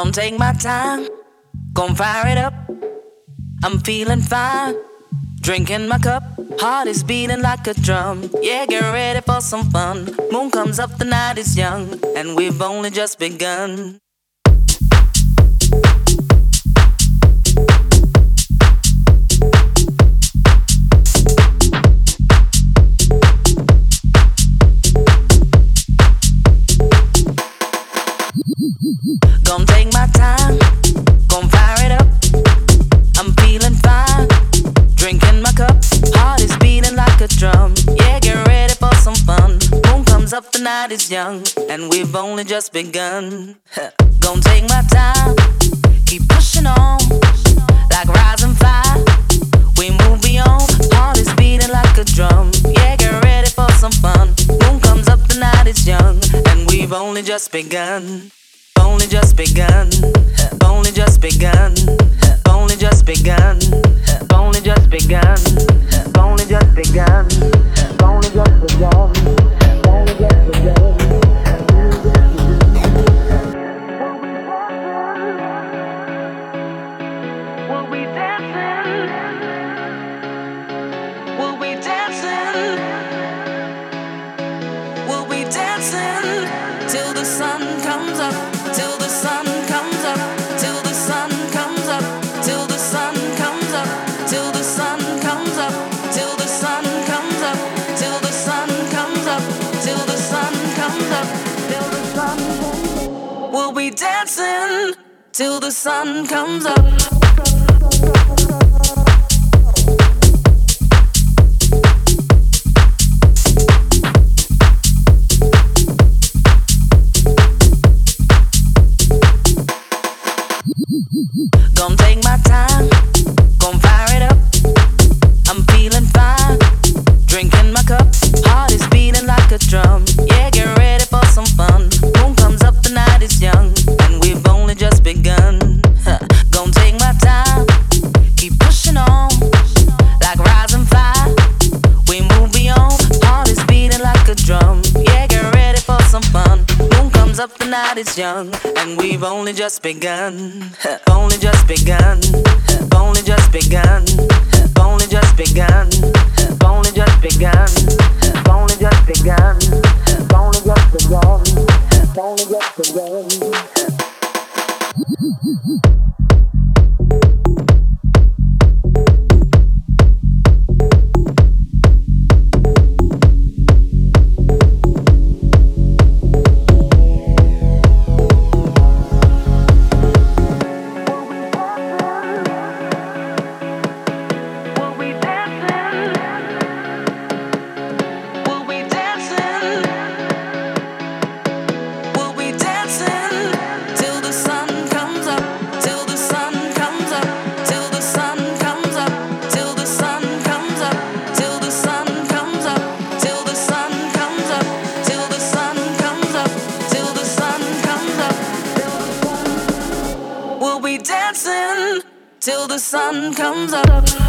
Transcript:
Gonna take my time, gonna fire it up. I'm feeling fine, drinking my cup. Heart is beating like a drum. Yeah, get ready for some fun. Moon comes up, the night is young, and we've only just begun. Gonna take my time, gonna fire it up. I'm feeling fine, drinking my cup. Heart is beating like a drum. Yeah, get ready for some fun. Moon comes up, the night is young, and we've only just begun. Gonna take my time, keep pushing on, like rising fire. We move beyond. Heart is beating like a drum. Yeah, get ready for some fun. Moon comes up, the night is young, and we've only just begun. Only just begun, only just begun, only just begun, only just begun, only just begun, only just begun, only just begun. Will we dancing? Will we dancing? Will we dancing till the sun comes up? Till the sun comes up, till the sun comes up, till the sun comes up, till the sun comes up, till the sun comes up, till the sun comes up, till the sun comes up, till the sun comes up. We'll be dancing till the sun comes up. Gonna take my time, gonna fire it up. I'm feeling fine, drinking my cup. Heart is beating like a drum. Yeah, get ready for some fun. Moon comes up, the night is young, and we've only just begun. Gonna take my time, keep pushing on, like rising fire. We move beyond. Heart is beating like a drum. Yeah, get ready for some fun. Moon comes up, the night is young, and we've only just begun. Only just begun. Only just begun. Only just begun. Only just begun. Only just begun. Only just begun. Only just begun. We'll be dancing till the sun comes up.